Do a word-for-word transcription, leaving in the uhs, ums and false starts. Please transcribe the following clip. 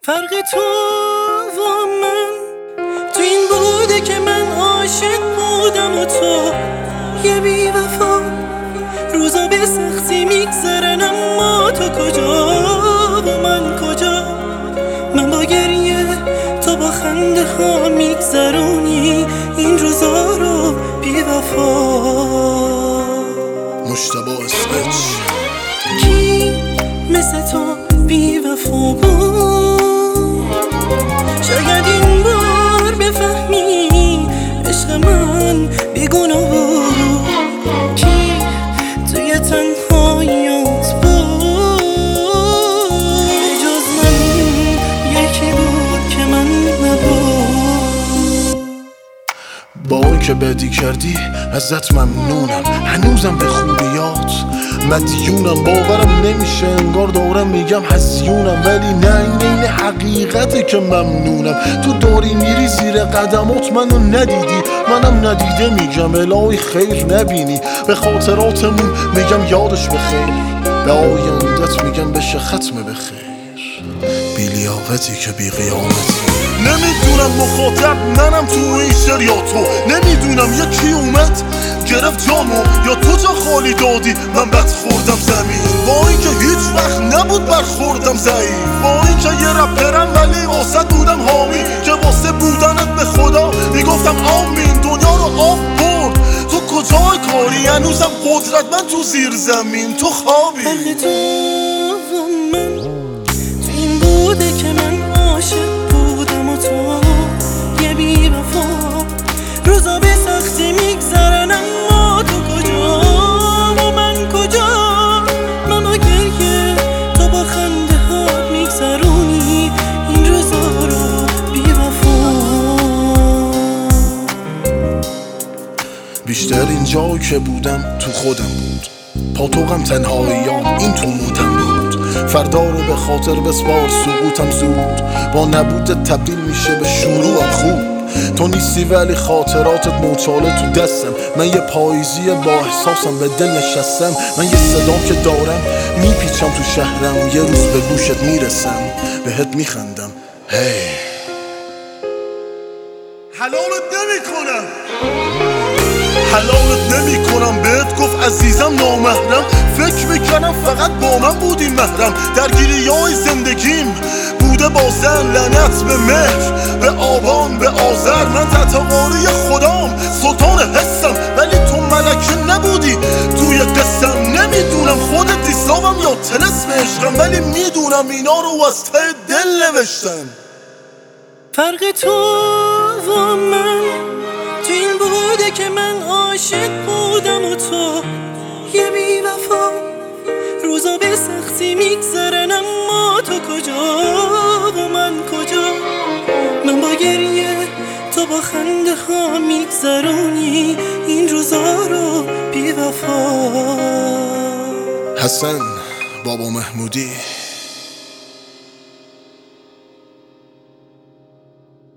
فرق تو و من تو این بوده که من عاشق بودم و تو یه بی وفا. روزا به سختی میگذرن اما تو کجا و من کجا؟ من با گریه تو با خنده ها میگذرونی این روزا رو بی وفا. مجتبی اسمچ کی مثل تو بی وفا بود؟ شاید این بار بفهمی عشق من بیگناه بود. کی توی تنهاییات بود جز من؟ یکی بود که من نبود. با اون که بدی کردی ازت ممنونم، هنوزم به خوبیات مدیونم. باورم نمیشه انگار دارم میگم هزیونم، ولی نه این این حقیقته که ممنونم. تو داری میری زیر قدمات منو ندیدی، منم ندیده میگم الهی خیر نبینی. به خاطراتمون میگم یادش بخیر، به آیندت میگم بشه ختم بخیر. بی لیاقتی که بی قیامتی. نمیدونم مخاطب منم تو این شعر یا تو، نمیدونم یکی اومد گرفت جامو یا تو جا خالی دادی من بد خوردم زمین. با اینکه هیچ وقت نبود برخوردم ضعیف، با اینکه یه رپرم ولی واسه بودم حامی، که واسه بودنت به خدا میگفتم آمین. دنیا رو آب برد تو کجای کاری؟ هنوزم قدرت من تو زیر زمین تو خوابی. فرق تو و من تو این بوده که من عاشق بودم و تو یه بی وفا. روزا به سختی میگذرن اما تو کجا و من کجا؟ من با گریه تو با خنده ها میگذرونی این روزا رو بی وفا. بیشتر اینجا که بودم تو خودم بود، پاتوقم تنهاییام این تو موتم بود. فردا رو به خاطر بسپار سقوطم زود، با نبودت تبدیل میشه به شروعم خوب. تو نیستی ولی خاطراتت موچاله تو دستم، من یه پاییزی با احساسم به دل نشستم. من یه صدام که دارم میپیچم تو شهرم، یه روز به گوشت میرسم بهت میخندم. هی حلالت نمی کنم، حلالت نمی کنم. بهت گفت عزیزم نامحرم، فکر میکنم فقط با من بودی محرم. درگیری های زندگیم بوده با زن، لعنت به مهر، به آبان، به آذر. من تطواری خدام سلطان حسم، ولی تو ملکه نبودی توی قسم. نمیدونم خودت دیسابم یا طلسم عشقم، ولی میدونم اینا رو از ته دل نوشتم. فرق تو و من تو این بوده که من عاشق بودم و تو یه بی وفا. روزا به سختی میگذرن اما تو کجا و من کجا؟ من با گریه تو با خنده ها میگذرونی این روزا رو بی وفا. حسن بابا محمودی.